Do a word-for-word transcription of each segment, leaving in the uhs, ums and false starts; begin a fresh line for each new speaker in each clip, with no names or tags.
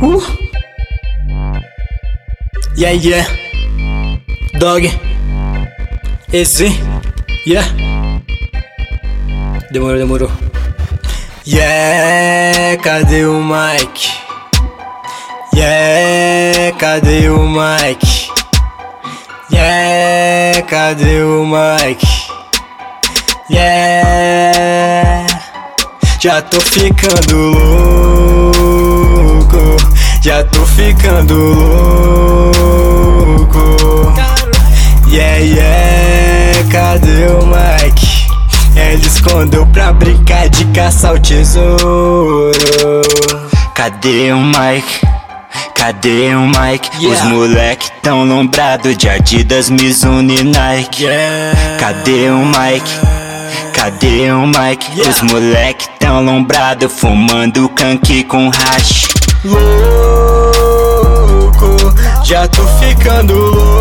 Uh. Yeah, yeah. Dog. Easy. Yeah. Demorou, demorou. Yeah, cadê o Mike? Yeah, cadê o Mike? Yeah, cadê o Mike? Yeah. Já tô ficando louco, já tô ficando louco. Yeah, yeah, cadê o Mike? Ele escondeu pra brincar de caçar o tesouro.
Cadê o Mike? Cadê o Mike?
Yeah.
Os moleque tão lombrado de Adidas, Mizuno e Nike.
Yeah.
Cadê o Mike? Cadê o Mike?
Yeah.
Os moleque tão lombrado fumando canque com hash.
Louco, já tô ficando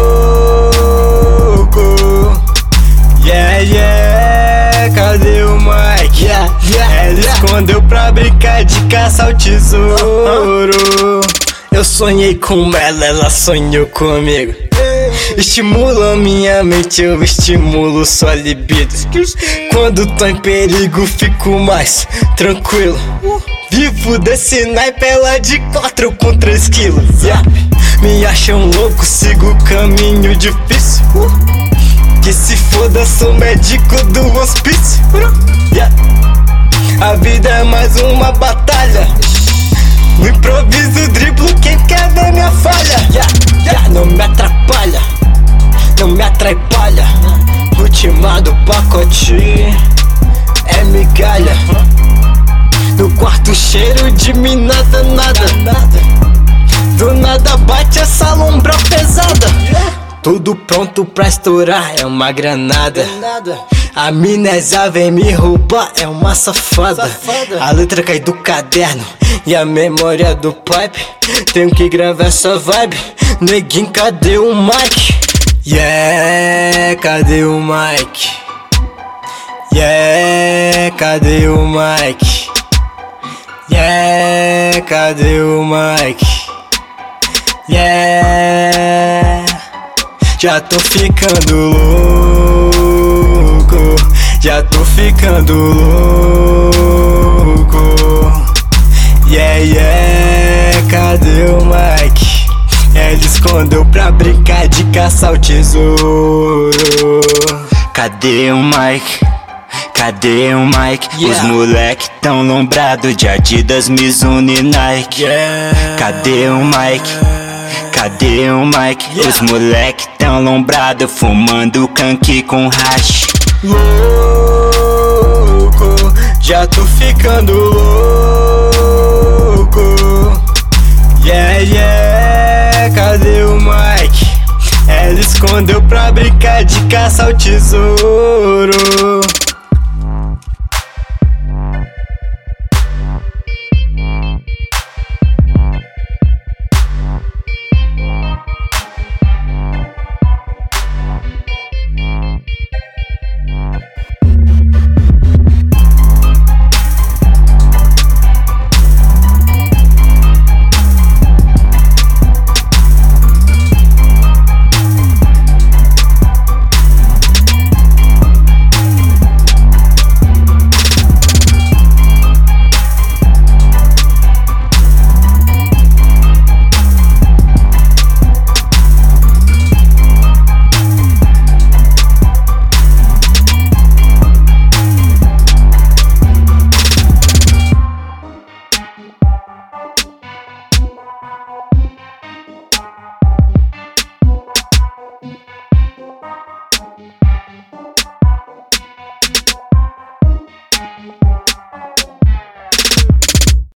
louco. Yeah, yeah, cadê o Mike? Yeah, yeah, Ele yeah. escondeu pra brincar de caçar o tesouro. Eu sonhei com ela, ela sonhou comigo. Estimula minha mente, eu estimulo sua libido. Quando tô em perigo, fico mais tranquilo. Vivo desse naipe, ela de quatro com três quilos. Yeah. Me acham louco, sigo o caminho difícil. Que se foda, sou médico do hospício. Yeah. A vida é mais uma batalha. No improviso, driblo quem quer ver minha falha. Yeah. Yeah. Não me atrapalha, não me atrai palha. Ultimado pacote é migalha. No quarto cheiro de mim nada, nada. Do nada bate essa lombra pesada. Tudo pronto pra estourar, é uma granada. A amnésia vem me roubar, é uma safada. A letra cai do caderno e a memória do pipe. Tenho que gravar essa vibe. Neguinho, cadê o Mike? Yeah, cadê o Mike? Yeah, cadê o Mike? Yeah, cadê o Mike? Yeah. Já tô ficando louco, já tô ficando louco. Yeah, yeah, cadê o Mike? Ele escondeu pra brincar de caçar o tesouro.
Cadê o Mike? Cadê o Mike?
Yeah.
Os moleque tão lombrado de Adidas, Mizuno e Nike.
Yeah.
Cadê o Mike? Cadê o Mike?
Yeah.
Os moleque tão lombrado fumando canque com hash.
Louco, já tô ficando louco. Yeah, yeah, cadê o Mike? Ele escondeu pra brincar de caçar o tesouro.